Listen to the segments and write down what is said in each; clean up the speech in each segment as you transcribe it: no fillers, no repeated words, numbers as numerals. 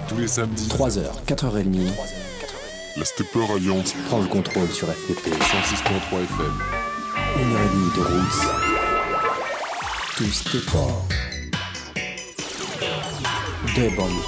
Tous les samedis, 3h, 4h30, la Stepper Alliance prend le contrôle sur FPP. 106.3 FM. 1h30 de roots. Tout Stepper. Dub on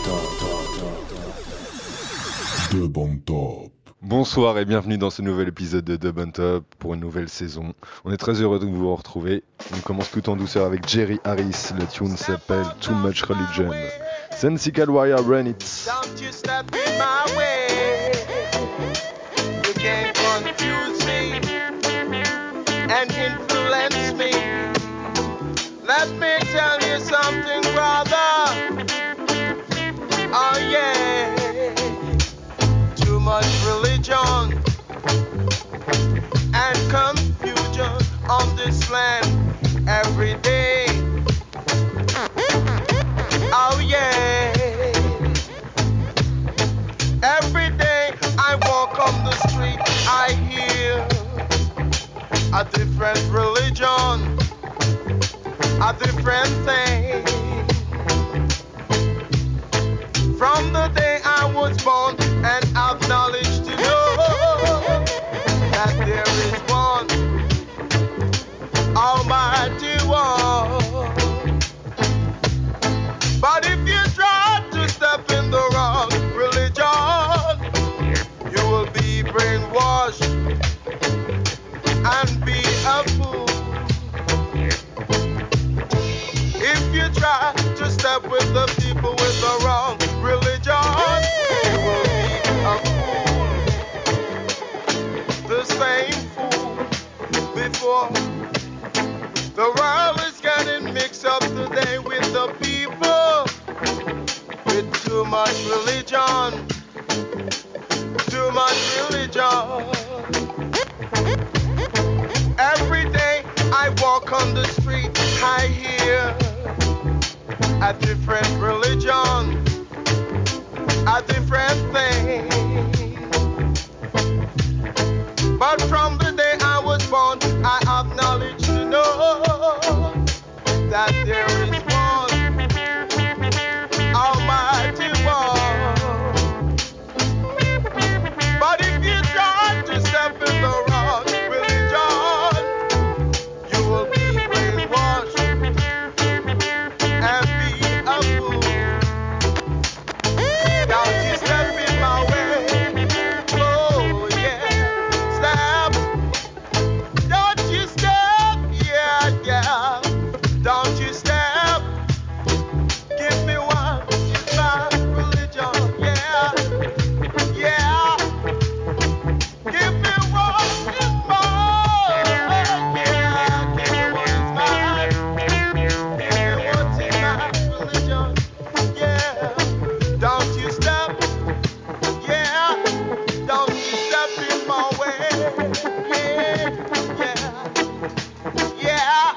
top. Dub on top. Bonsoir et bienvenue dans ce nouvel épisode de Dub on Top pour une nouvelle saison. On est très heureux de vous retrouver. On commence tout en douceur avec Jerry Harris. Le tune s'appelle Too Much Religion. Sensical Warrior, run it. Don't you step in my way. You can't confuse me and influence me. Let me tell you something, brother. Oh yeah. Too much religion and confusion on this land every day. Oh yeah. Every day I walk on the street, I hear a different religion, a different thing. From the day I was born and I've knowledge to know that there is one Almighty One. But if you try to step in the wrong religion, you will be brainwashed and be a fool. If you try to step with the people with the wrong religion, you will be a fool. The same fool before. The world is getting mixed up today with the people with too much religion, too much religion. Every day I walk on the street, I hear a different religion, a different thing. But from the day I was born, I have knowledge to know that there is one Almighty One. But if you try to step in the wrong religion, you will be brainwashed and be a fool. Don't you step in my way. Oh yeah, step. Don't you step, yeah, yeah. Don't you step. Give me one, it's my religion, yeah, yeah. Give me one, it's mine, yeah. Give me one, it's mine. Give me what's in my religion, yeah. Don't you step, yeah. Don't you step in my way, yeah, yeah.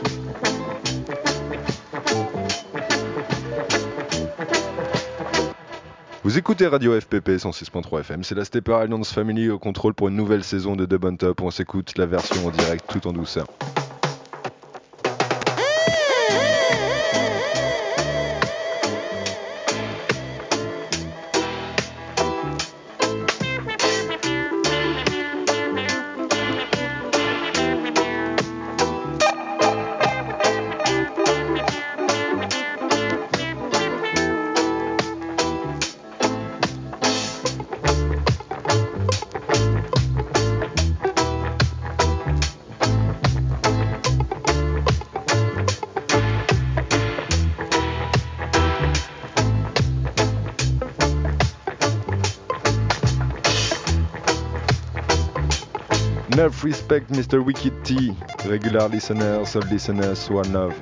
Vous écoutez Radio FPP 106.3 FM, c'est la Stepper Alliance Family au contrôle pour une nouvelle saison de Dub on Top. On s'écoute la version en direct tout en douceur. Enough respect, Mr. Wicked T. Regular listeners of listeners one love.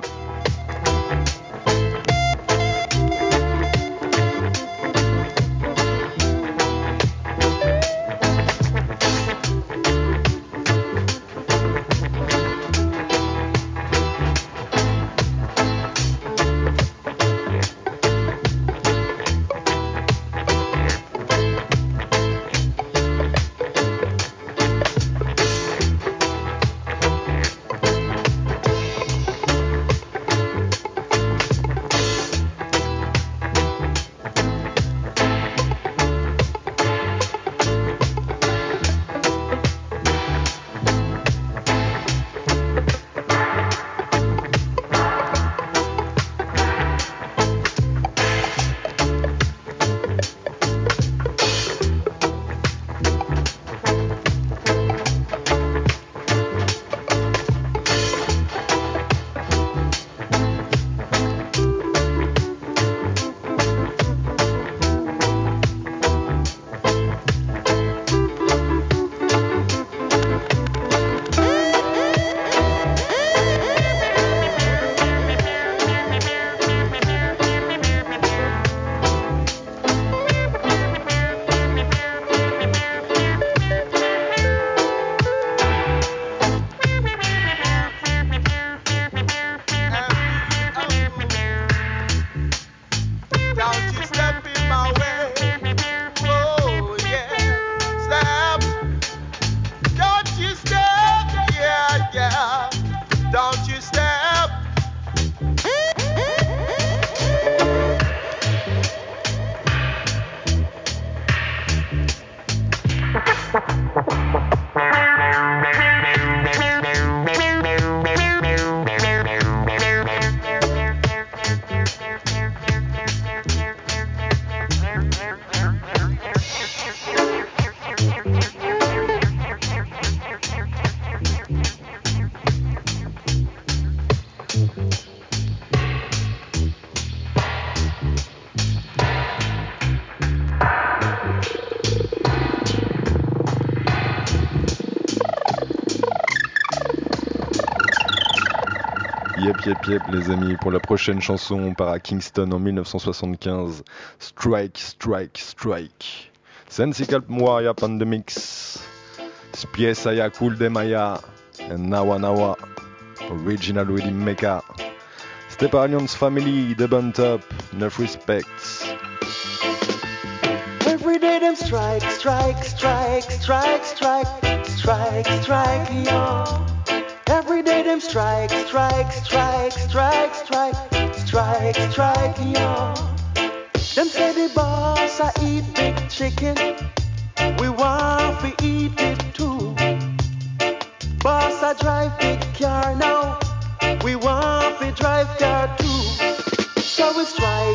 Yep, les amis, pour la prochaine chanson, on part à Kingston en 1975. Strike. Sensical Moria Pandemix. Spiesa ya Cool de Maya. And Nawa. Original Wedding Mecca. Steparians Family, The Bun Top. Enough respects. Every day them strike, yo. Every day them strike, yo. Them say the boss I eat big chicken, we want to eat it too. Boss I drive big car now, we want to drive car too. So we strike,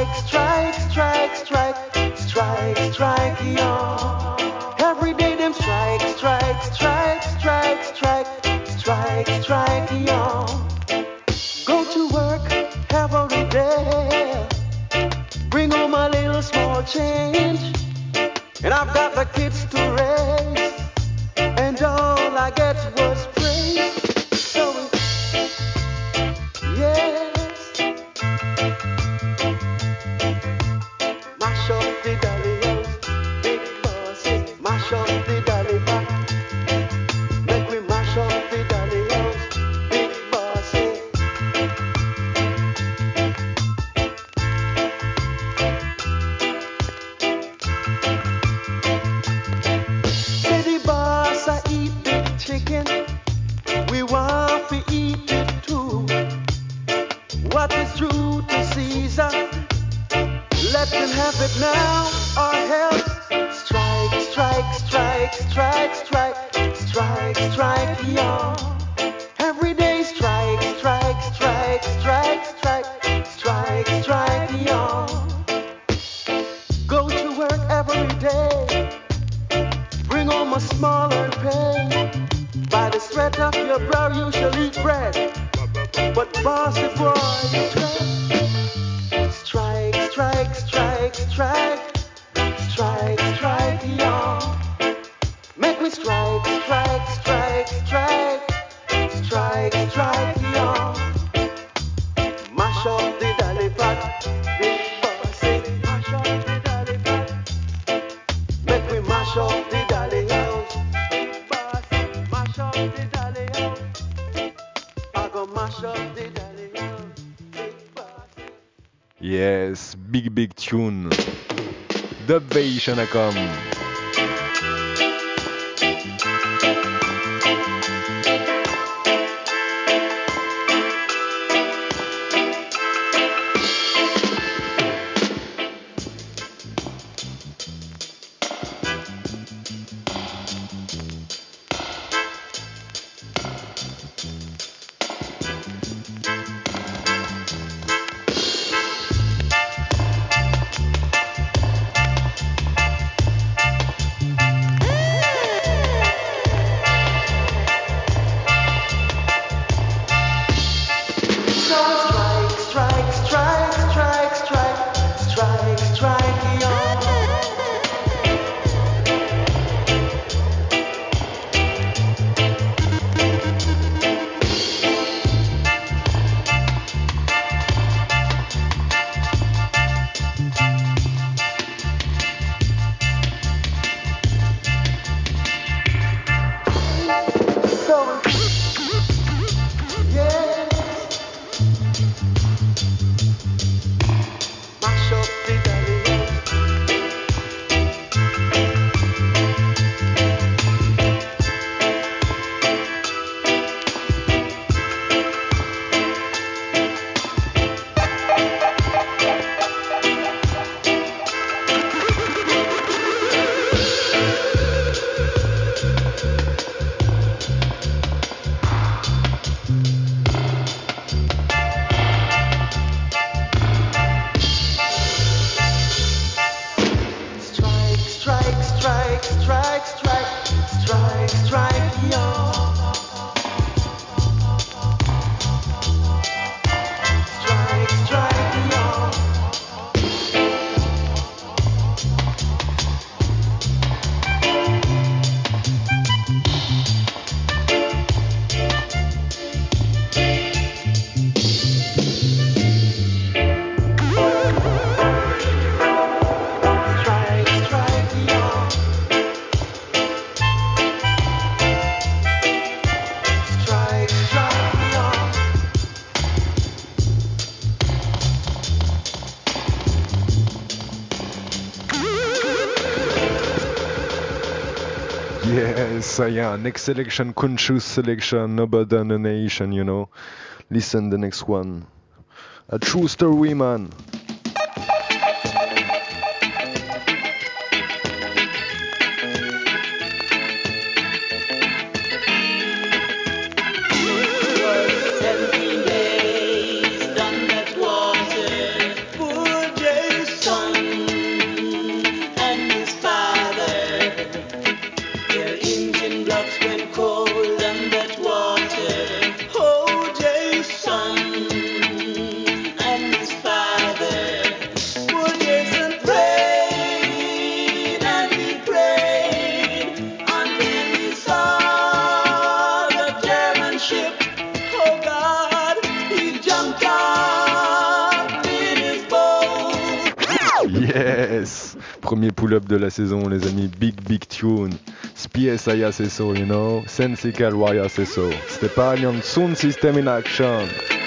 yo. Every day them strike, yo. Go to work every day, bring home a little small change, and I've got the kids to raise, and all I get was praise. So yes, mash up the dolly house, big bossy, mash up the dolly back. Make me mash up the dolly house, big bossy. Say the boss I eat big chicken, we want to eat it too. What is true to Caesar? Let them have it now or else. Strike, yo. Every day strike, yo. Go to work every day, bring home a smaller pay. By the sweat of your brow you shall eat bread, but boss if boy you strike, yo. Make me strike, yo. Mash up the dolly pot, big bossy. Mash up the dolly pot. Make me mash up the dolly house, big bossy. Mash up the dolly house. I go mash up the dolly house, big bossy. Yes, big tune. Dubvation a come. Yes, I am. Next selection, conscious selection, nobody than a nation, you know. Listen the next one. A true story, man. Premier pull-up de la saison, les amis. Big tune. Spies Aya Seso, you know. Sensical Warrior Seso. Stepanian Sound System in action.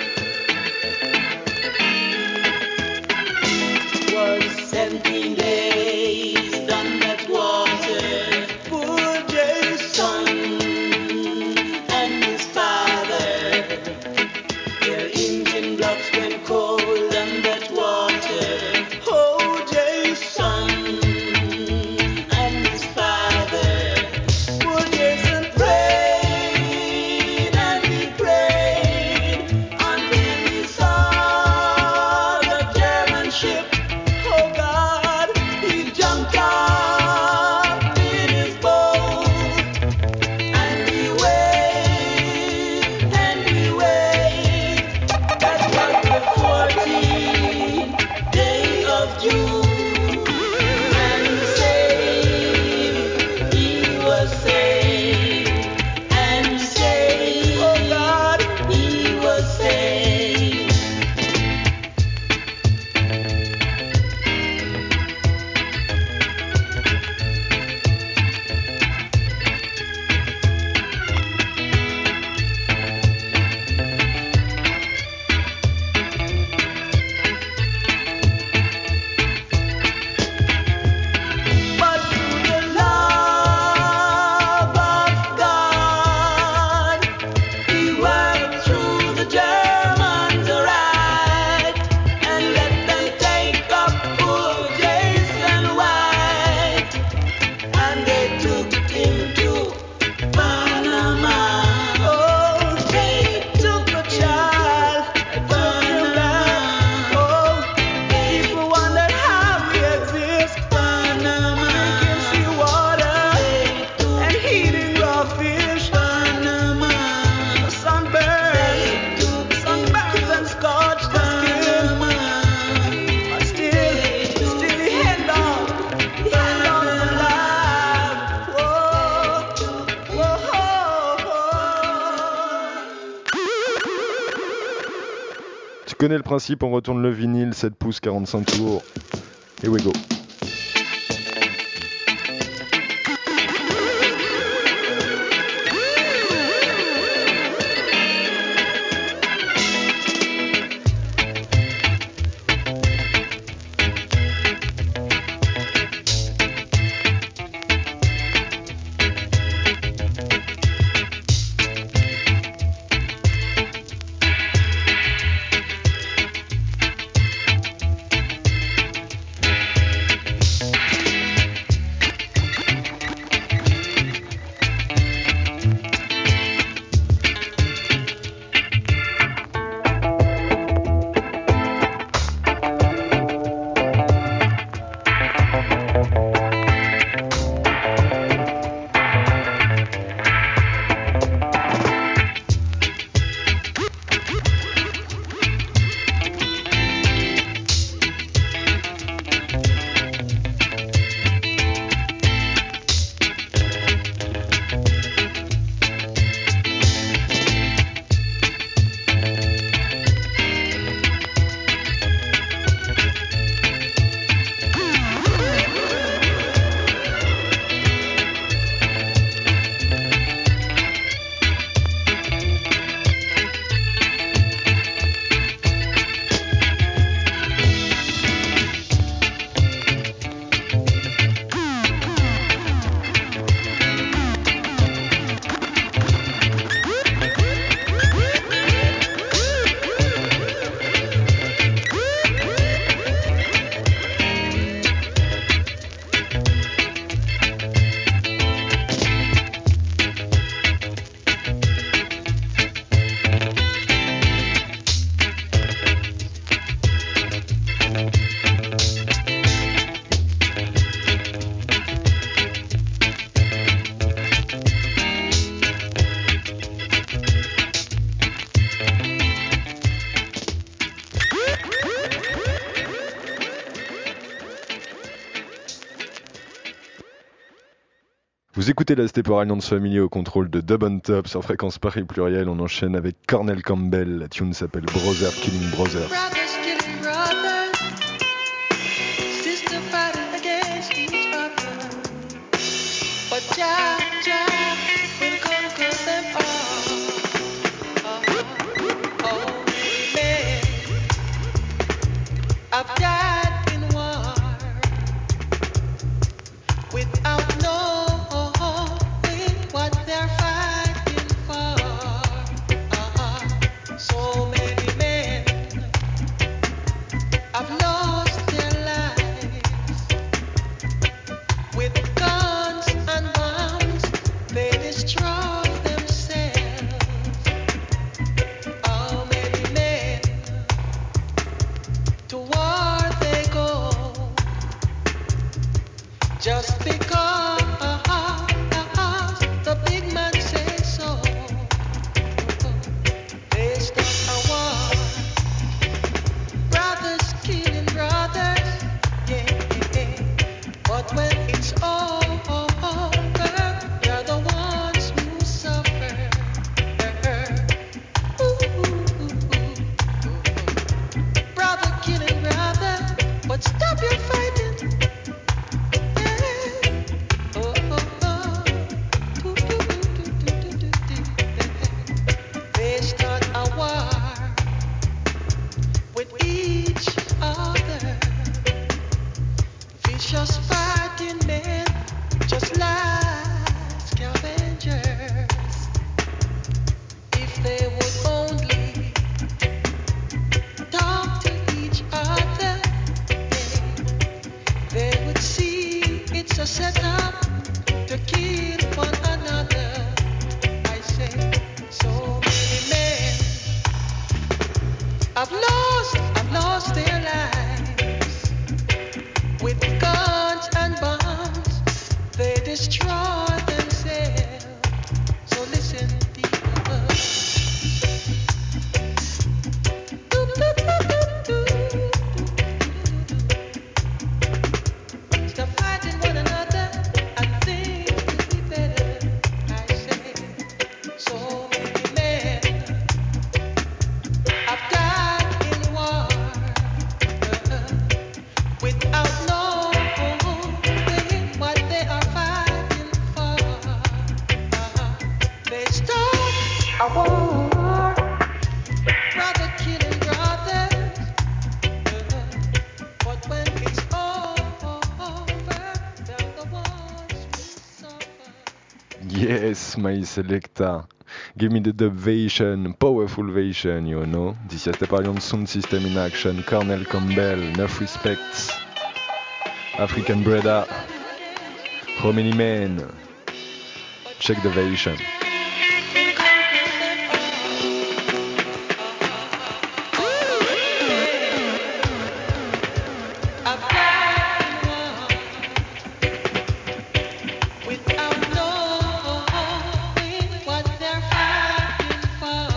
Tu connais le principe, on retourne le vinyle, 7 pouces, 45 tours. Here we go. Vous écoutez la Stepper Alliance Family au contrôle de Dub on Top sur Fréquence Paris Pluriel. On enchaîne avec Cornel Campbell. La tune s'appelle Brother Killing Brother. Brothers killing brothers, sisters fighting against each other. But Jah will conquer them all. Oh, men have died in war without knowing what they're fighting for. So many men have lost their lives with guns and bombs. They destroy themselves. How many men to war they go just because the big man says so. They start a war, brothers killing brothers, yeah. But when it's over, they're the ones who suffer. Brother killing brother, but stop your fighting. They start a war with each other. Vicious fighting men, just like scavengers. If they would only talk to each other, they would see it's a setup to kill one another. I say, so many men have lost their lives with guns and bombs. They destroy themselves. So listen, people. Stop fighting one another and things will be better. I say, so many men have died in war without knowing what they are fighting for. They start a war, brother killing brothers, but when it's over, they're the ones who suffer. Yes, my selecta. Give me the dubvation, powerful vation, you know. This is Stepper Alliance Sound System in action. Cornel Campbell, enough respects. African brother. How many men? Check the vation. I've died in war without knowing what they're fighting for.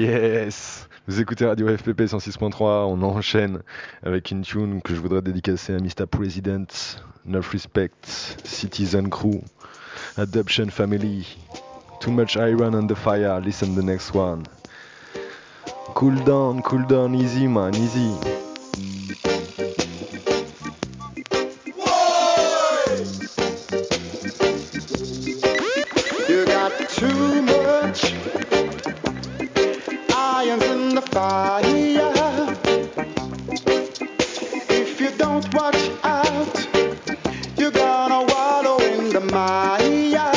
Yes! Vous écoutez Radio FPP 106.3, on enchaîne avec une tune que je voudrais dédicacer à Mr. President, Enough Respect, Citizen Crew, Adoption Family, Too Much Iron on the Fire, listen the next one. Cool down, easy man, easy. You got too much irons in the fire. If you don't watch out, you're gonna wallow in the mire.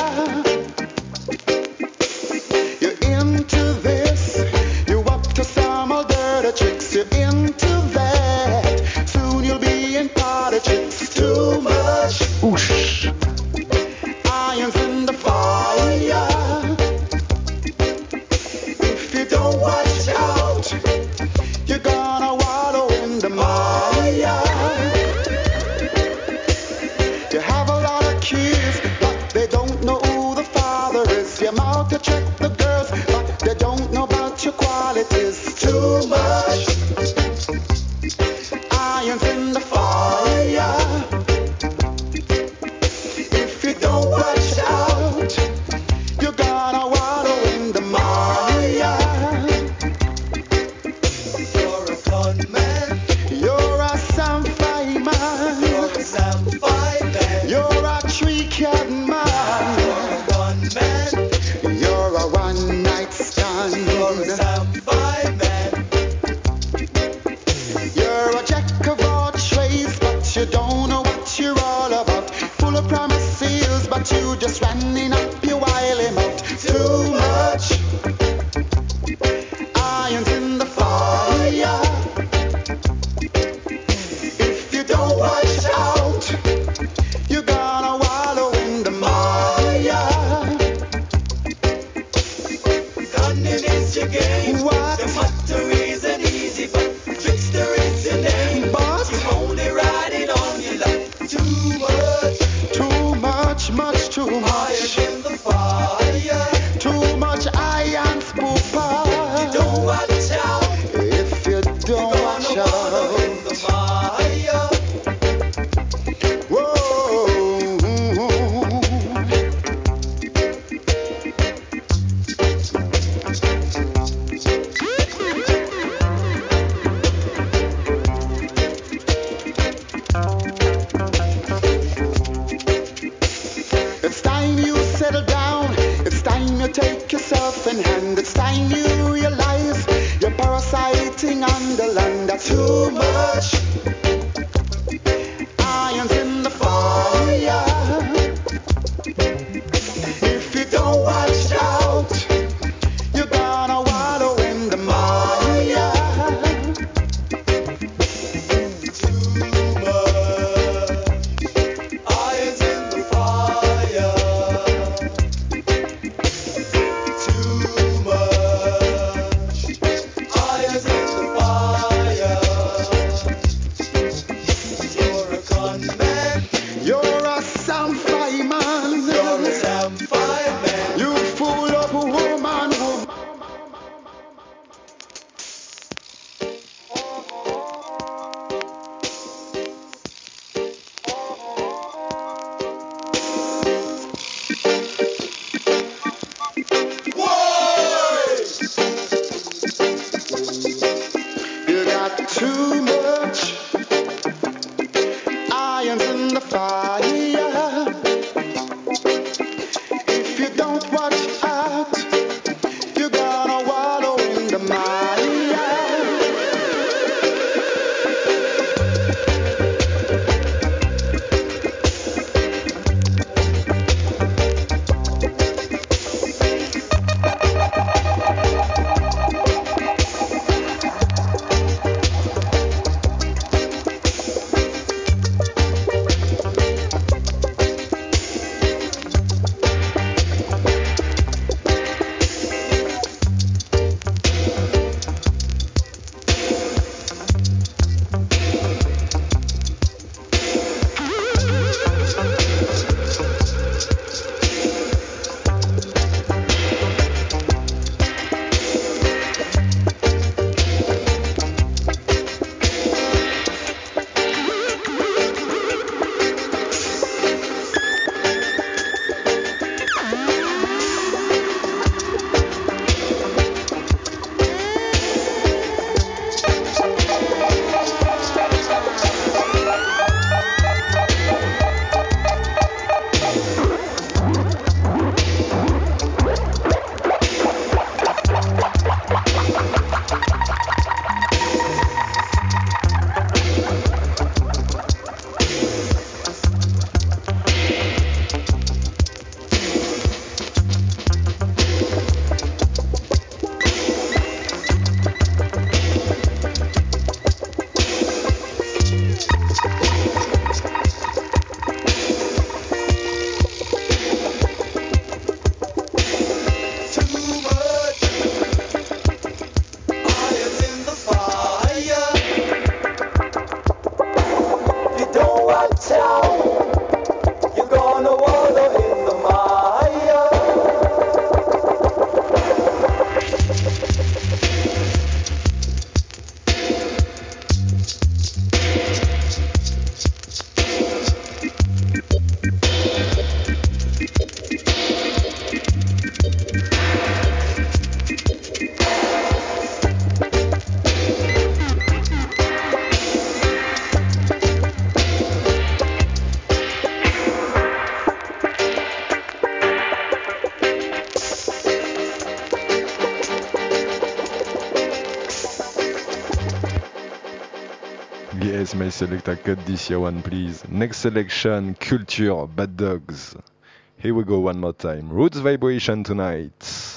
You're into this, you're up to some old dirty tricks. You're into that, soon you'll be in politics. Too much Ouch! irons in the fire. If you don't watch out, you're gonna wallow in the mire. You have a lot of kids, but they don't know who the father is. You're out to check the girls, but they don't know about your qualities. Too much irons in the fire. If you don't watch out, you're gonna wallow in the mire. You're a con man. You're a Sam fireman. You're a Sam fireman. You're a tree cat man. You're a gun man. You're a one night stand. You're a Sam fireman. You're a jack of all trades, but you don't know what you're all about. Full of promises, but you just running up your wily mouth. Too much irons in the fire. If you don't watch out, you're gonna wallow in the mire. Gunning is your game. What? The motto isn't easy, but trickster is your name. But you only riding on your luck. Too much, much too much. In the fire. Too much iron spooper. You don't watch out. If you don't watch out. In the fire. Whoa. It's time you settle down. It's time you take yourself in hand. It's time you realize you're parasiting on the land. That's too much irons in the fire. If you don't watch out, you're gonna wallow in the mire. Too much irons in the fire. Too much irons in the fire. watch out. You're gonna wallow in the mire. Yes, my selector cut this year one, please. Next selection, Culture, Bad Dogs. Here we go one more time. Roots Vibration tonight.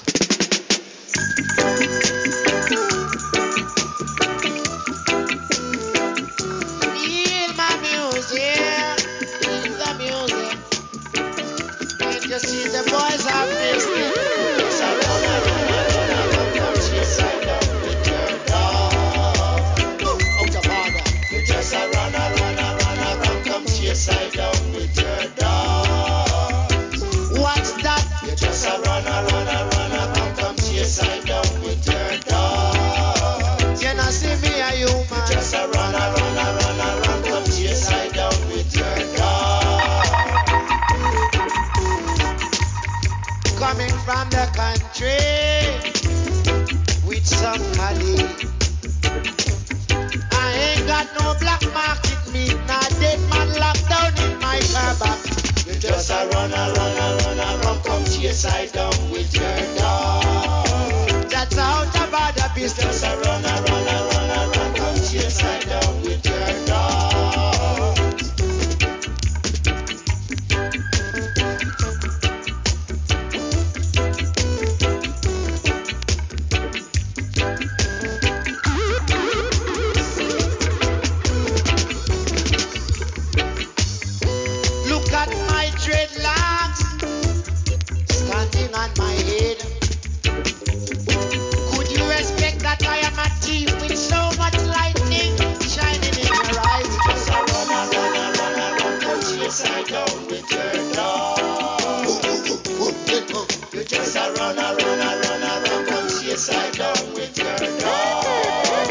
Feel my music, feel the music. Can't you see the boys are missing? Yes, I run, come chase, I down with your dog. Out of order. You just a run, come chase, I down with your dog. What's that? You just a run, come chase, I down with your dog. You not see me a human. You just a run, come chase, I down with your dog. Coming from the country with some colleague. I ain't got no black market meat, nah dead man locked down in my car back. You just a run, come chase I down with your dog. That's out of other business. Just a run, come chase I down with your dog. Look at my dreadlocks standing on my head. Could you respect that I am a thief with so much lightning shining in your eyes? Just a run, come chase I down with your dog. You just a run, come chase I down with your dog.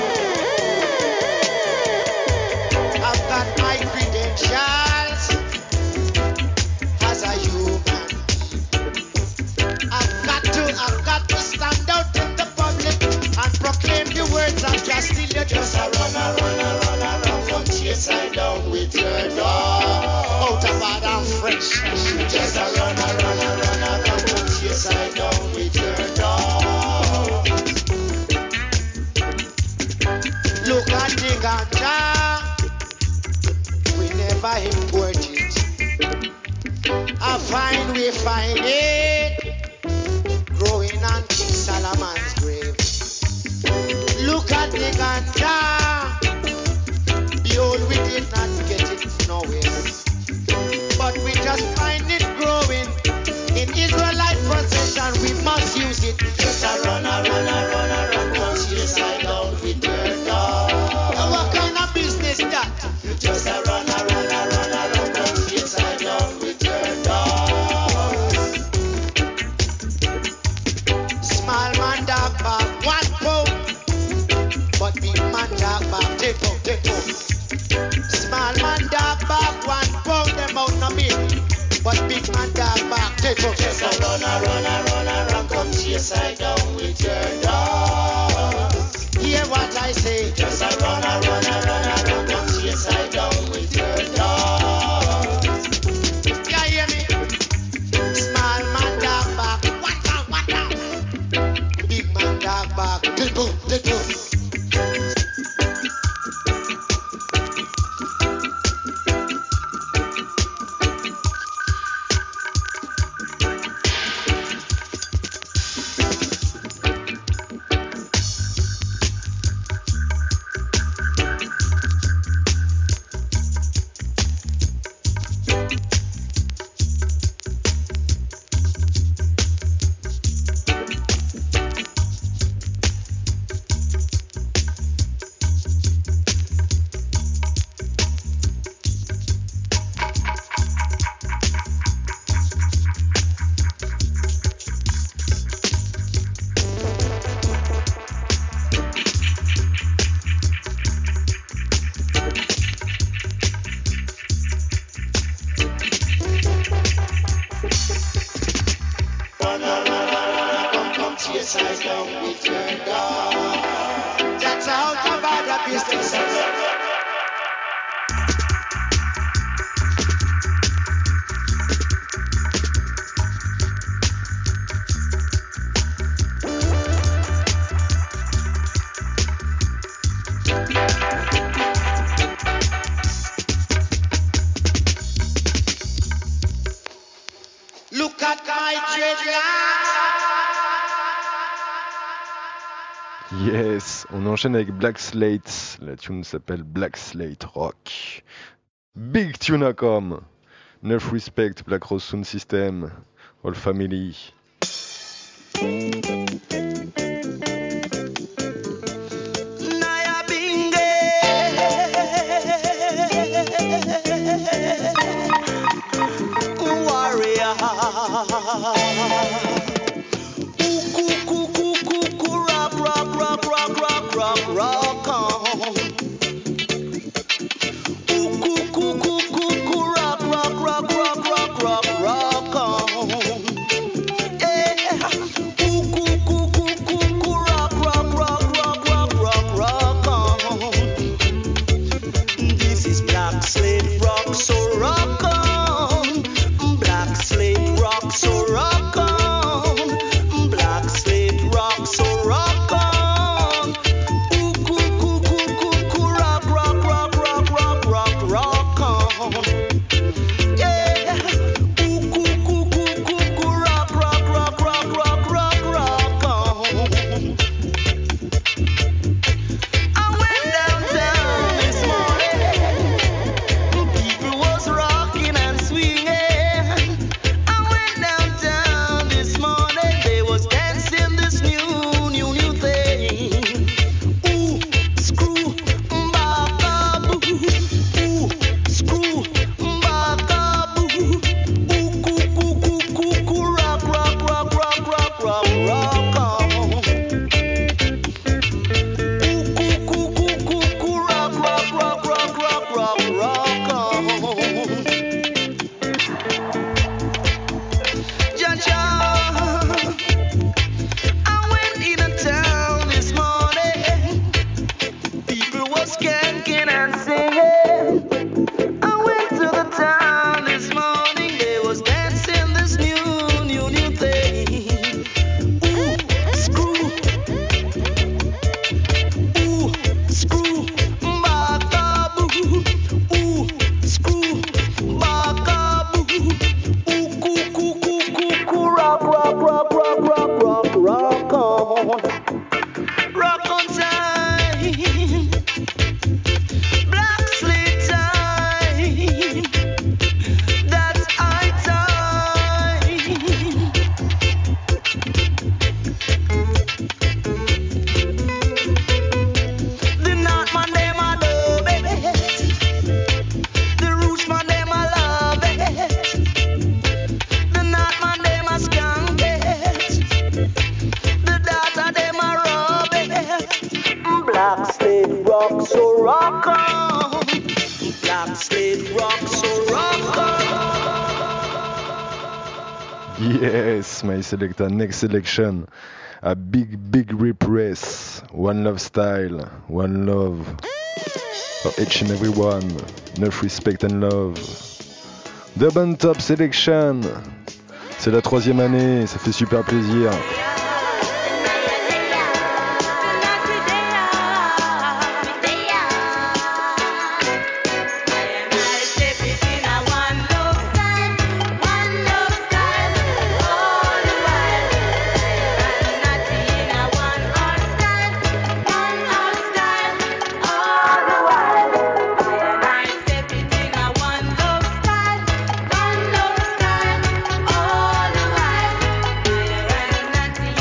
I've got my credentials as a human. I've got to stand out in the public and proclaim the words of justice. You just a run, come chase I down with your dog. Out of order and fresh. You just a run, come chase I down with your dog. Look at the ganja, we never import it. I find we find it growing on King Solomon's grave. Look at the ganja, behold we did not get it nowhere, but we just find it growing in Israelite possession. We must use it. Just a run, come chase I down with your dog. And what kind of business that? You just a run, come chase I down with your dog. Small man dog back 1 pound, but big man dog back take out. Small man dog back 1 pound, them out no big, but big man dog back take out. Just a run, come chase I down with your dog. Hear what I say. Just a run, come chase I down with your dog. You hear me? Small man dog back 1 pound. Big man dog back take out. exercise down with your dog. That's how to buy the business. Look at my dreadlocks. Yes, on enchaîne avec Black Slate. La tune s'appelle Black Slate Rock. Big tune à come. Enough Respect, Black Rose Sound System, All Family. Naya Binge. Warrior. Rock, rock, rock, rock, rock, rock, rock on. Rock, rock, rock, rock, rock, rock, rock on. Yeah. Rock, rock, rock, rock, rock, rock, rock on. This is Black Slate Rock, so rock on. Black Slate Rock, so rock on. Black Slate Rock, so rock on. Rock, rock, rock, rock, rock, rock, rock on. Yeah. Rock, rock, rock, rock, rock, rock, rock on. I went downtown this morning. People was rocking and swinging. I went downtown this morning. They was dancing this new thing. Ooh, screw, baka-boo. Ooh, screw, baka-boo. Ooh, rock, rock, rock, rock, rock, rock, rock on. Rock, rock, rock, rock, rock, rock, rock on. Jaja, I went in a town this morning. People was skanking and singing. I went to the town this morning. They was dancing this new thing. Ooh, screw. Ooh, screw, baka-boo. Ooh, screw, baka-boo. Ooh, rock, rock, rock, rock, rock, rock, rock on. Rock on time. Black Slate time. That's high time. The North man them a love it. The Roots man them a love it. The North man them a skank it. The Data them a rub it. Black Slate Rock, so rock on. Black Slate Rock, so rock on. Yes, my selector, next selection. A big rip race. One love style, one love. For each and every one. Enough respect and love. Dub and Top Selection. C'est la 3e année, ça fait super plaisir. All the while,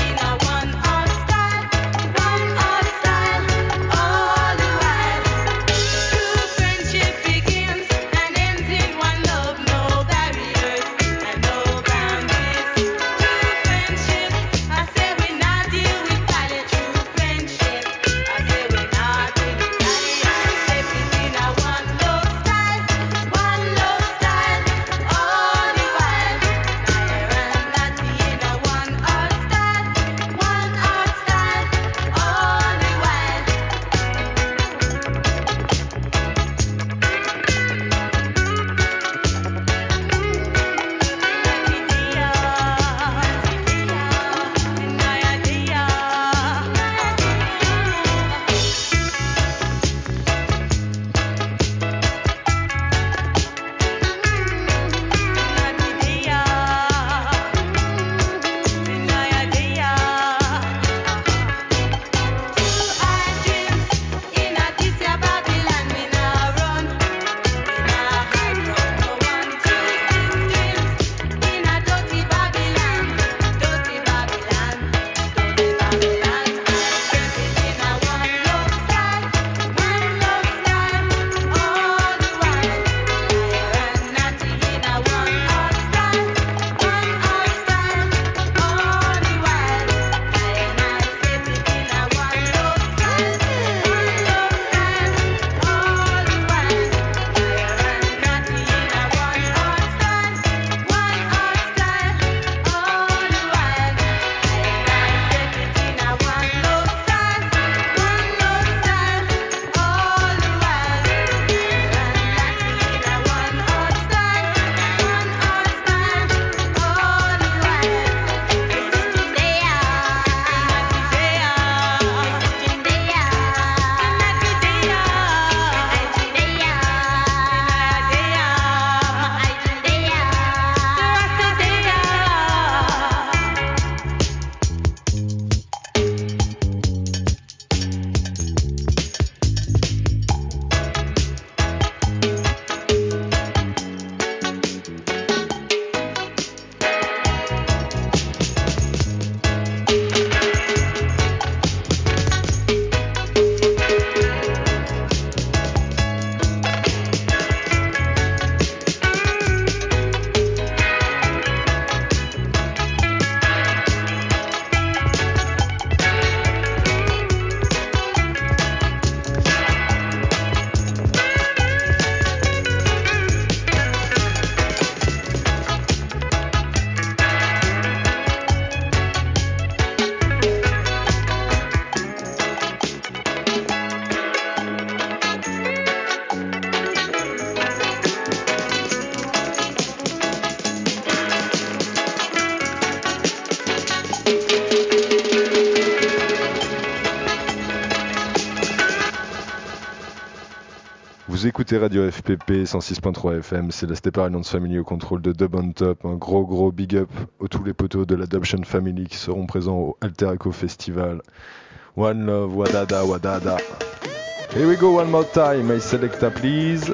Vous écoutez Radio FPP 106.3 FM, c'est la Stepper Alliance Family au contrôle de Dub on Top. Un gros big up aux tous les poteaux de l'Adoption Family qui seront présents au Alter Echo Festival. One love, wadada, wadada. Here we go one more time, my selecta please.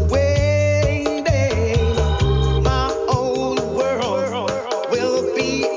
Will be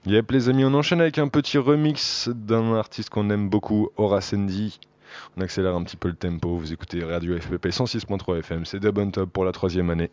Yep les amis, on enchaîne avec un petit remix d'un artiste qu'on aime beaucoup, Aura Sandy. On accélère un petit peu le tempo, vous écoutez Radio FPP 106.3 FM, c'est Dub on Top pour la 3e année.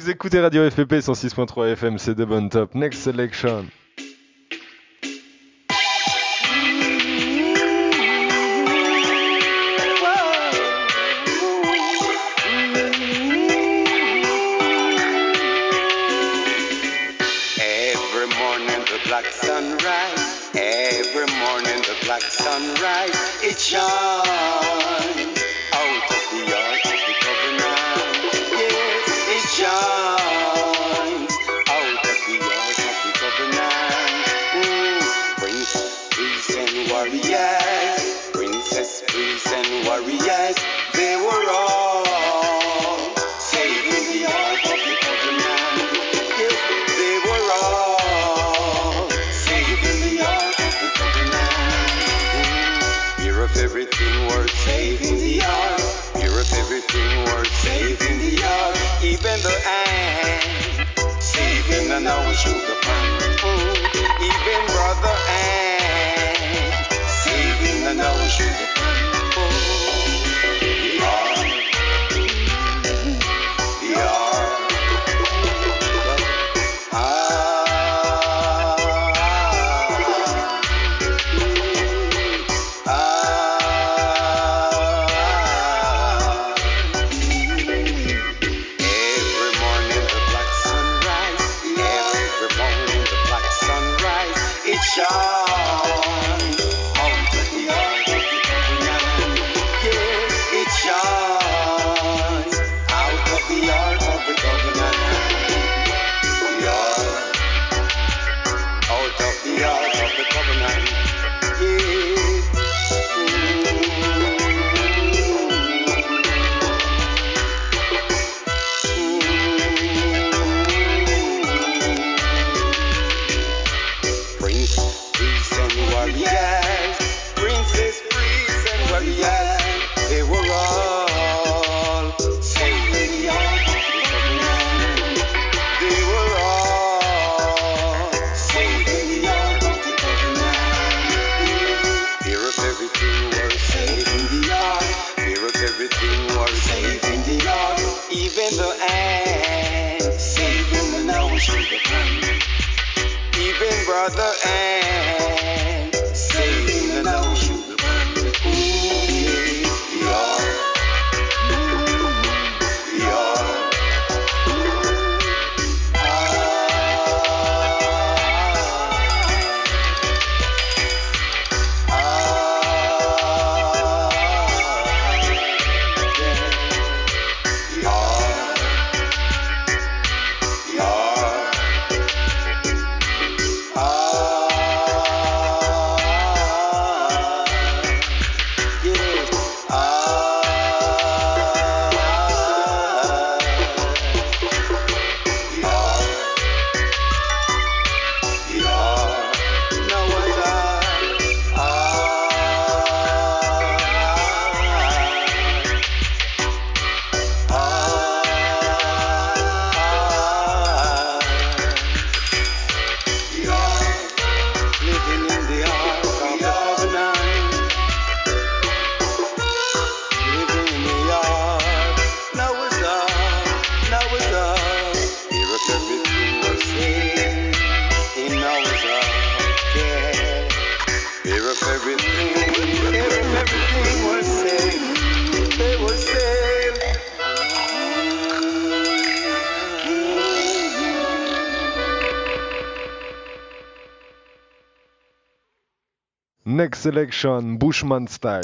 Vous écoutez Radio FPP 106.3 FM, c'est de Bon Top. Next Selection. Every morning the black sunrise, every morning the black sunrise, it shines out of the ark of the covenant. Yes, it shines out of the ark of the covenant. Prince, priests and warriors, princess, priests and warriors, they were all saved in the ark of the covenant. Yes, they were all saved in the ark of the covenant. Fear of everything worth saving the ark. Fear of everything worth saving the ark. Even the ant, saving the now sugar pan. Even brother ant, saving the now sugar pan. The ark, the ark. Every morning the black sunrise, every morning the black sunrise, it shines out of the ark of the covenant. Yes, it shines out of the ark of the covenant. The ark, out of the ark of the covenant. Prince, priests and warriors, princess, priests and warriors, they were all saved in the ark of the covenant. They were all saved in the ark of the covenant. Fear of everything was saved in the ark. Fear of everything was saved in the ark. Even the ant saved in the now sugar pan. Even brother and saving the now sugar pan. The ark, the ark. Next Selection, Bushman Style.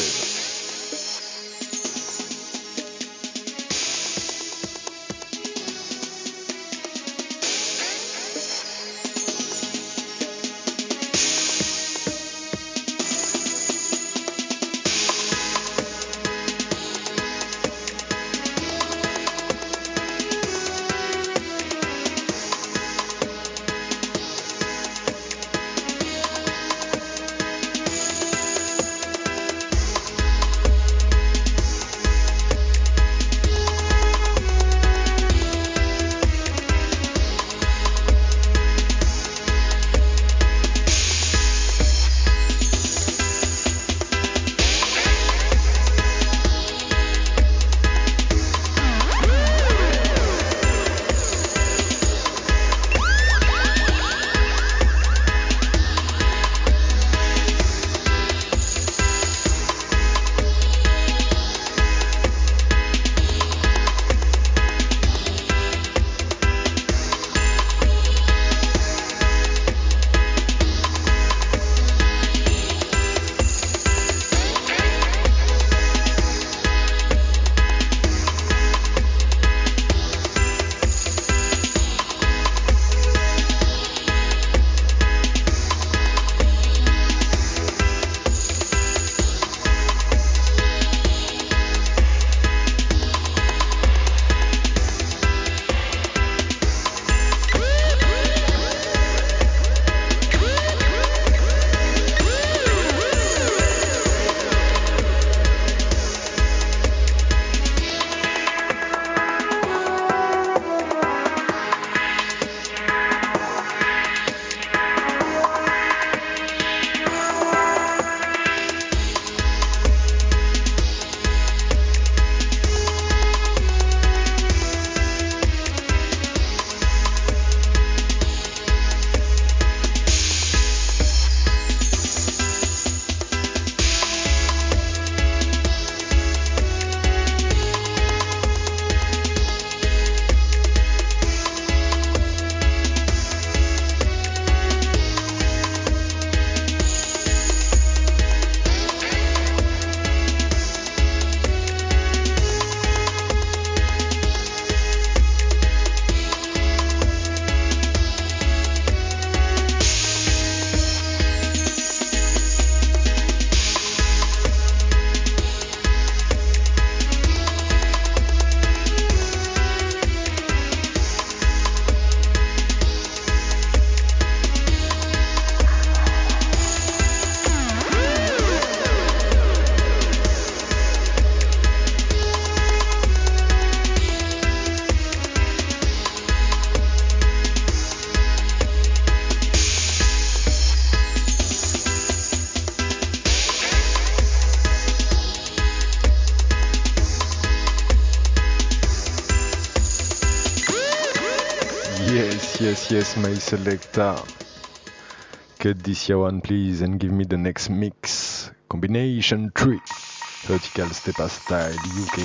yes, my selector. Cut this here one, please, and give me the next mix. Combination 3. Vertical Stepper Style, UK.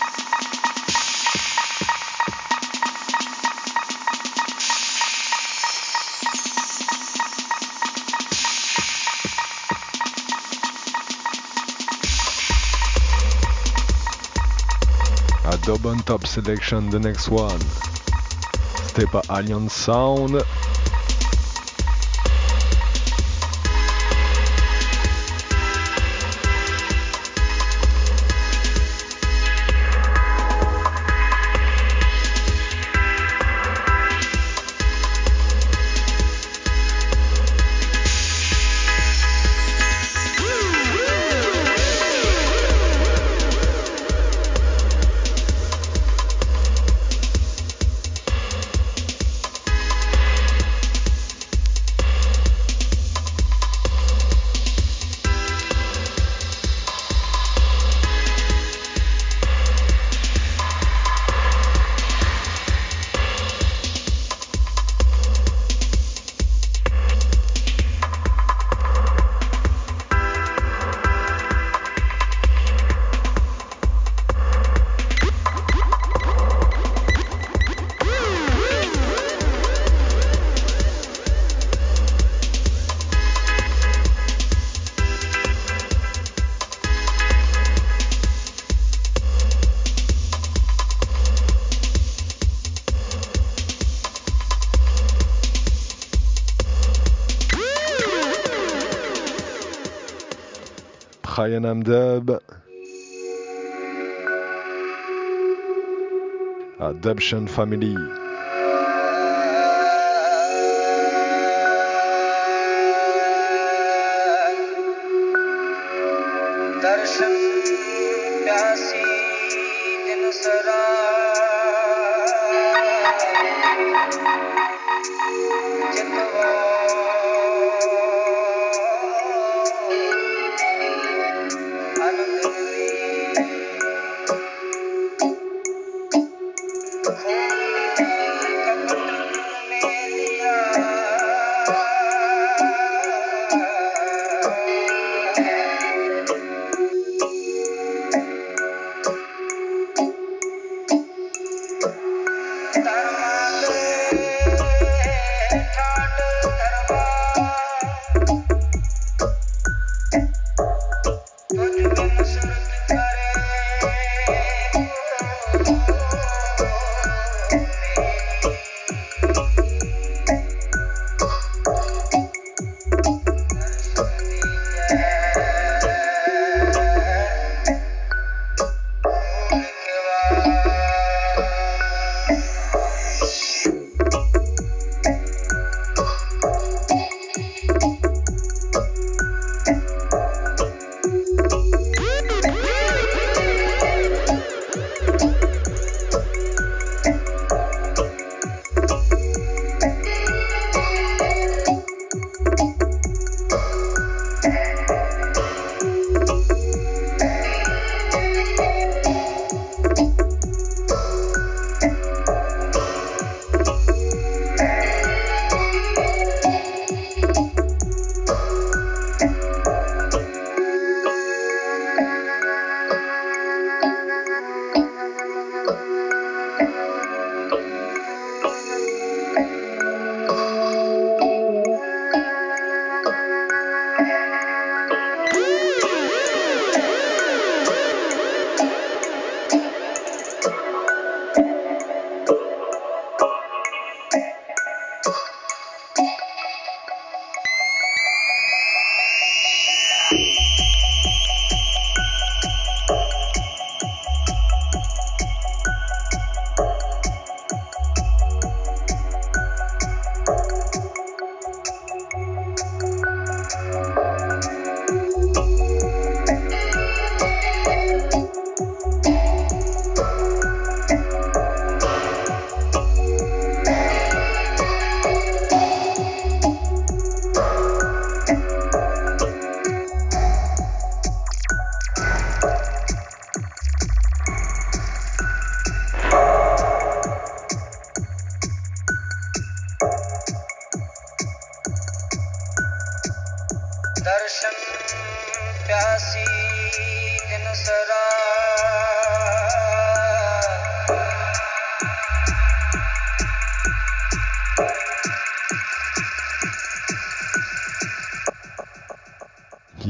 A dub on top selection, the next one. Stepper Alliance sound. Brian Amdub. Adoption Family. दर्शन प्यासी दिन सरा जितवा आनंद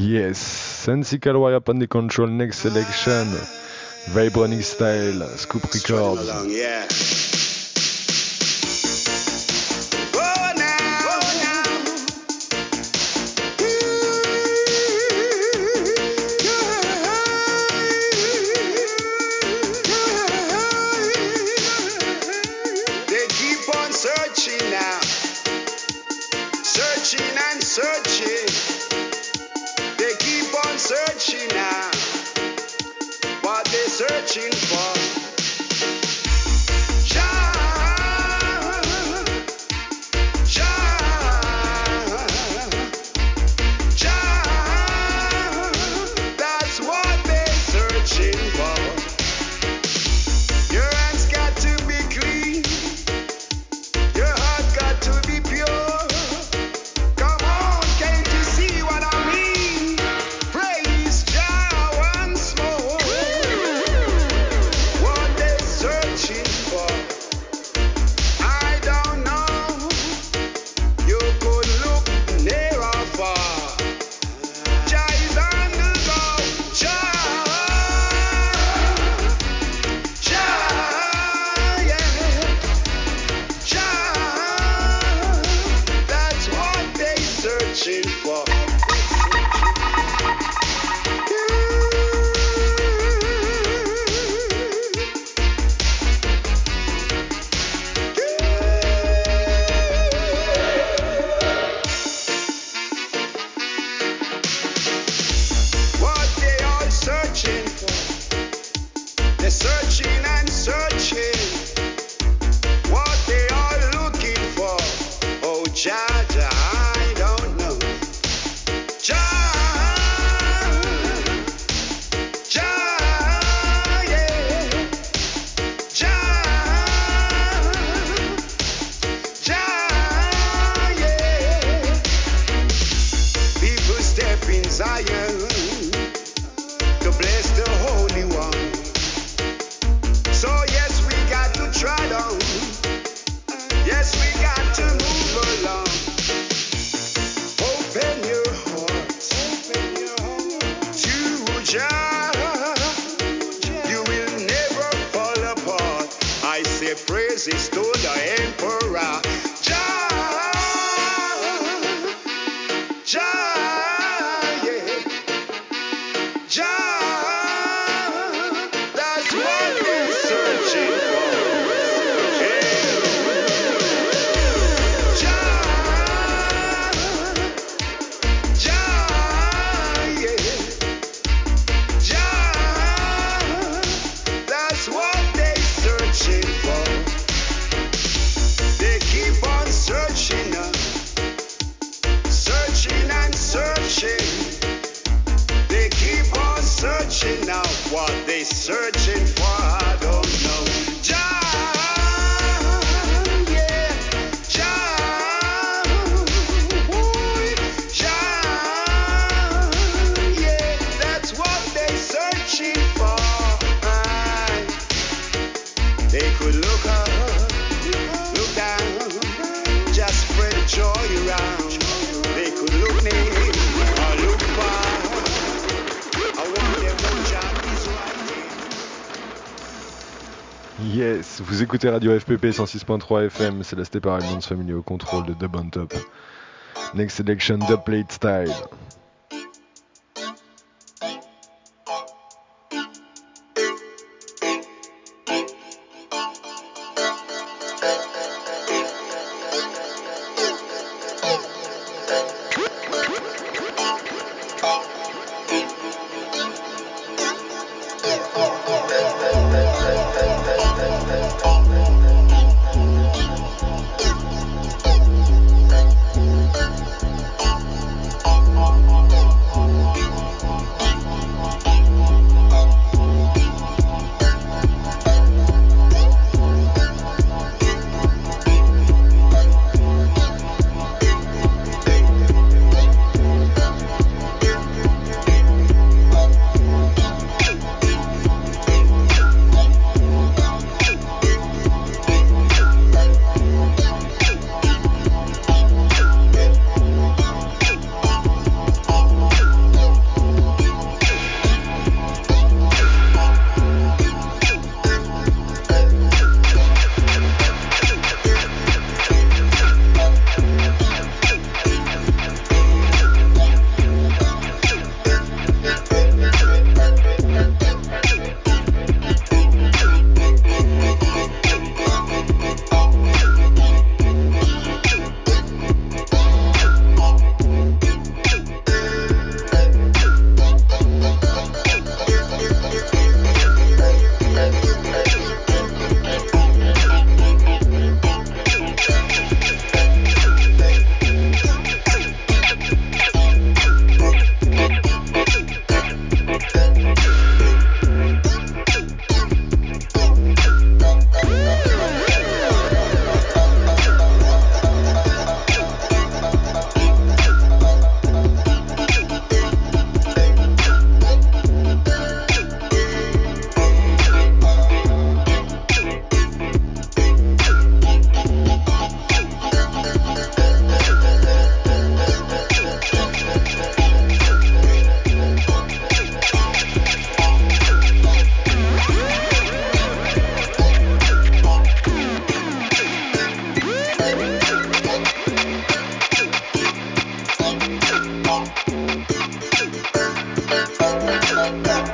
Yes, Sensical Wire Panic Control, Next Selection, Vibronic Style, Scoop Records. Along, yeah. Oh, now. They keep on searching now, searching and searching. They keep on searching now, what they searching for. That's what they're searching for. Your hands got to be clean. Your heart got to be pure. Come on, can't you see what I mean? Praise Jah once more. What they searching for, I don't know. You could look near or far. Jah is on the go. Jah, yeah. Jah, that's what they searching for. What they all searching for, they're searching and searching. What they all looking for, oh Jah, Jah, I don't know. Jah, Jah, yeah. Jah, Jah, yeah. People step in Zion to bless the Holy One. So yes, we got to trot on. Yes, we got to move along. Open your heart to Jah. You will never fall apart. I say praises to the Emperor. Jah, Jah, yeah. Jah, that's what they're searching for. Yeah. Jah, Jah, yeah. Jah, that's what they're searching for. They keep on searching, searching and searching. They keep on searching now. What they searching for, I don't know. Jah, yeah. Jah, ooh, Jah, yeah. That's what they searching for. Aye. They could look up, look down, just spread the joy around. They could look near or look far. I want them to jump is right here. Yes, vous écoutez Radio FPP 106.3 FM, c'est la Stepper Alliance Family au contrôle de Dub on Top. Next Selection, Dub Plate Style.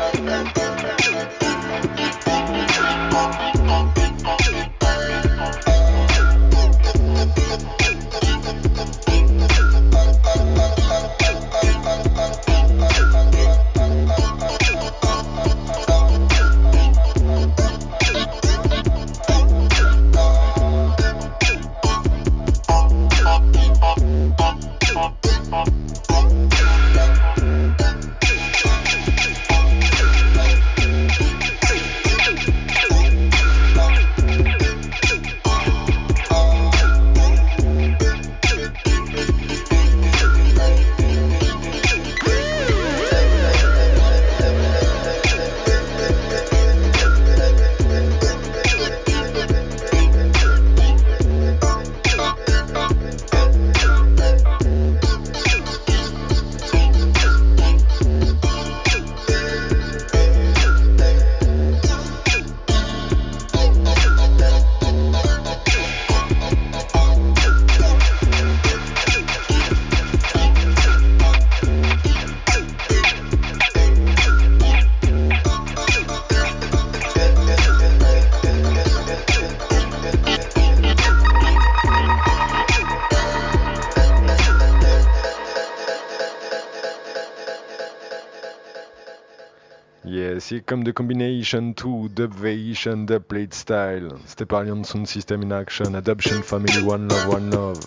Yes, here come the combination 2, dub variation, dub plate style. Steparian sound system in action, adoption family, one love, one love.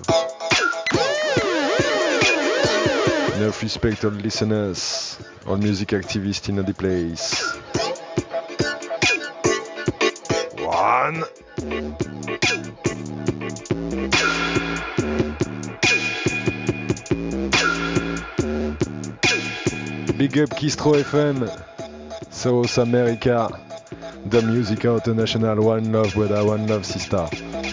Enough respect all listeners, all music activists in the place. One. Big up Kistro FM, South America, the music international, one love brother, one love sister.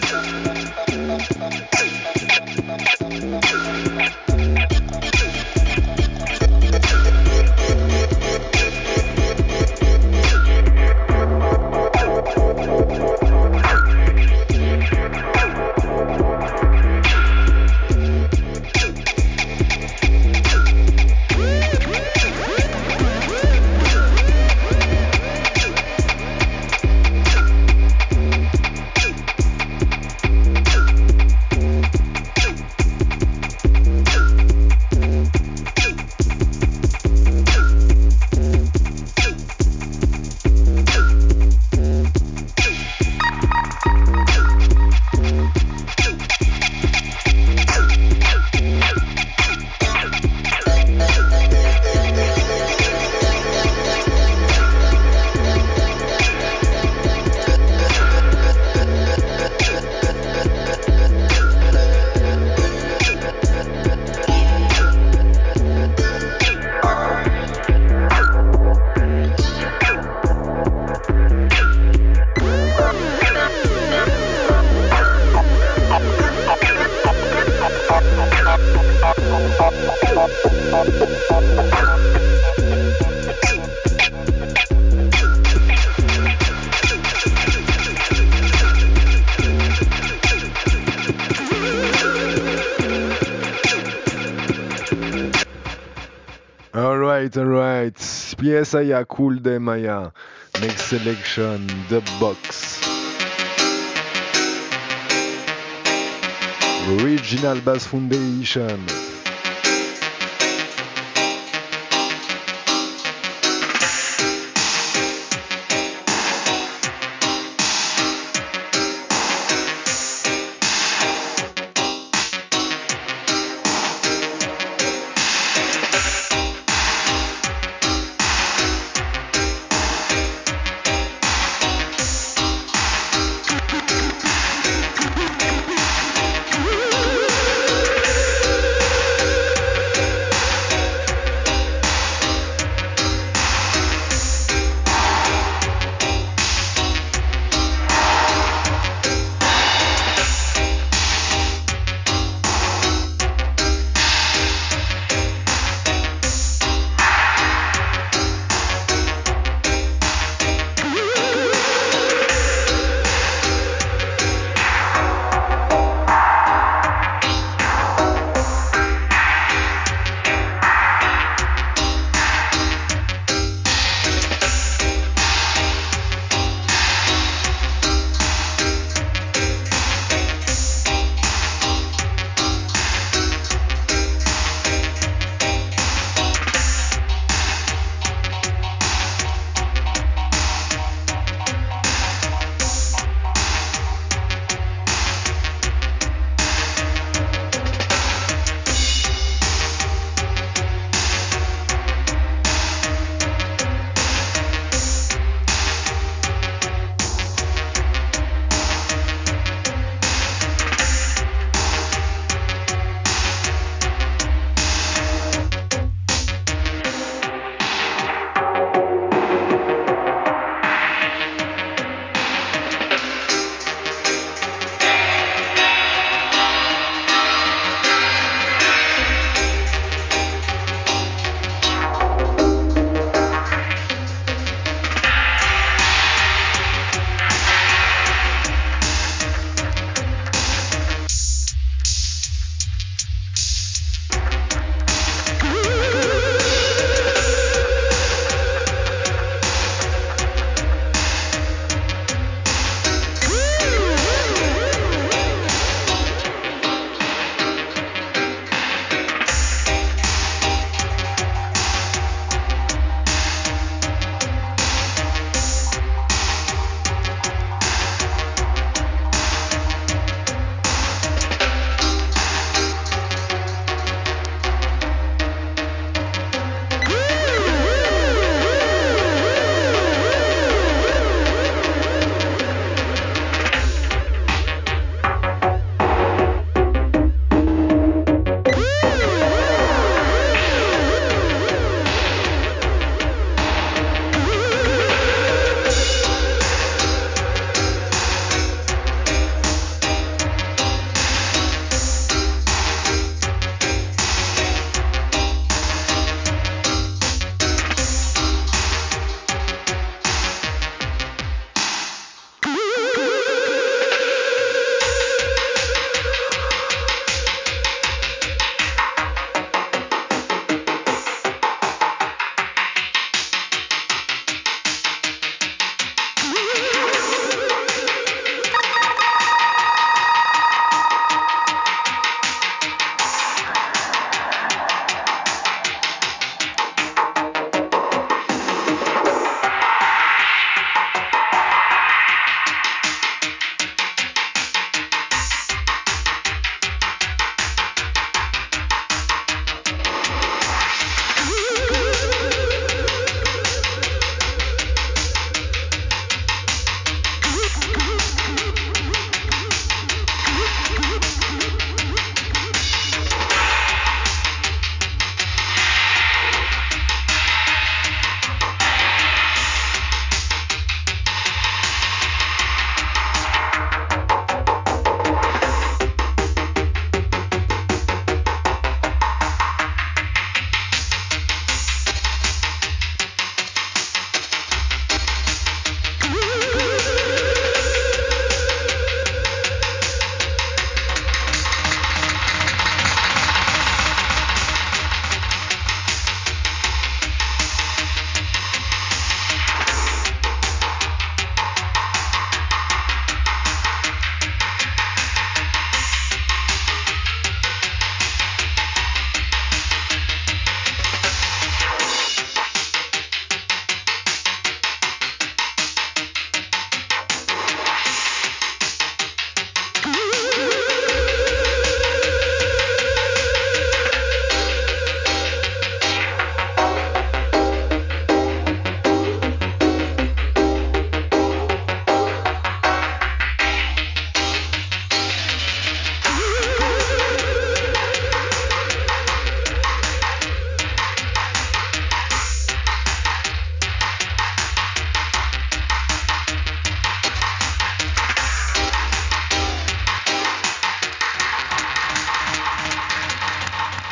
Alright. PSIA, Cool Day Maya. Next selection, The Box. Original Bass Foundation.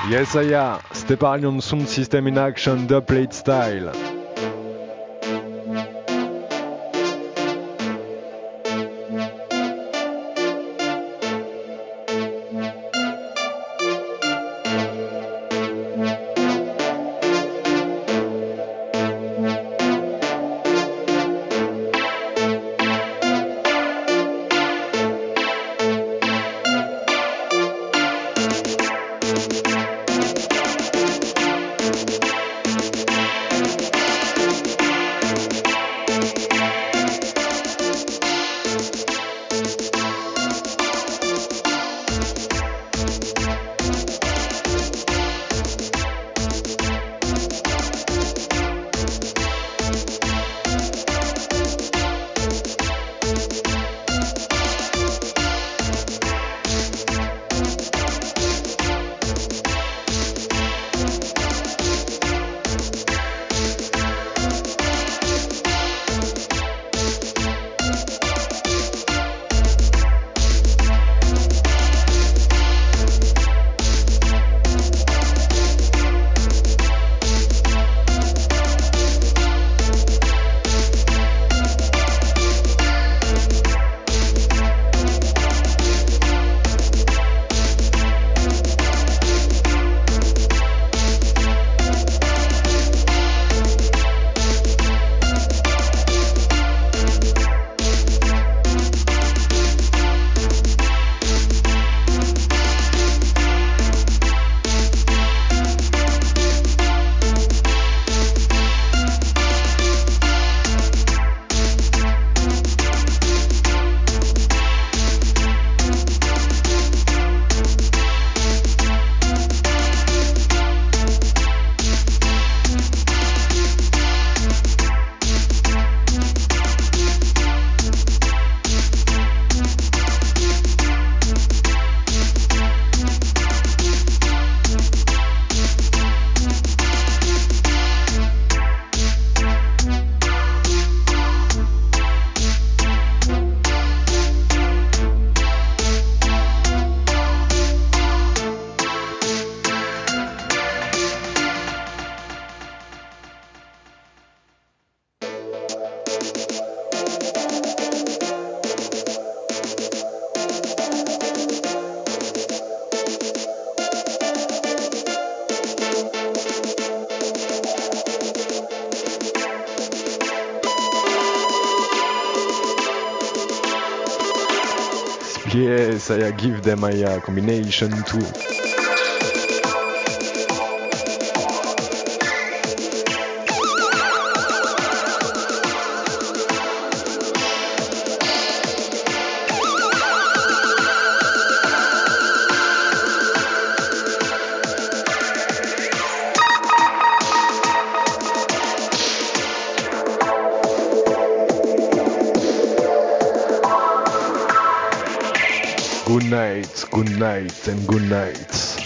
Yes, Steparion Sound System in Action, Dubplate Style. Yes, I give them a combination too. Good night, and good night.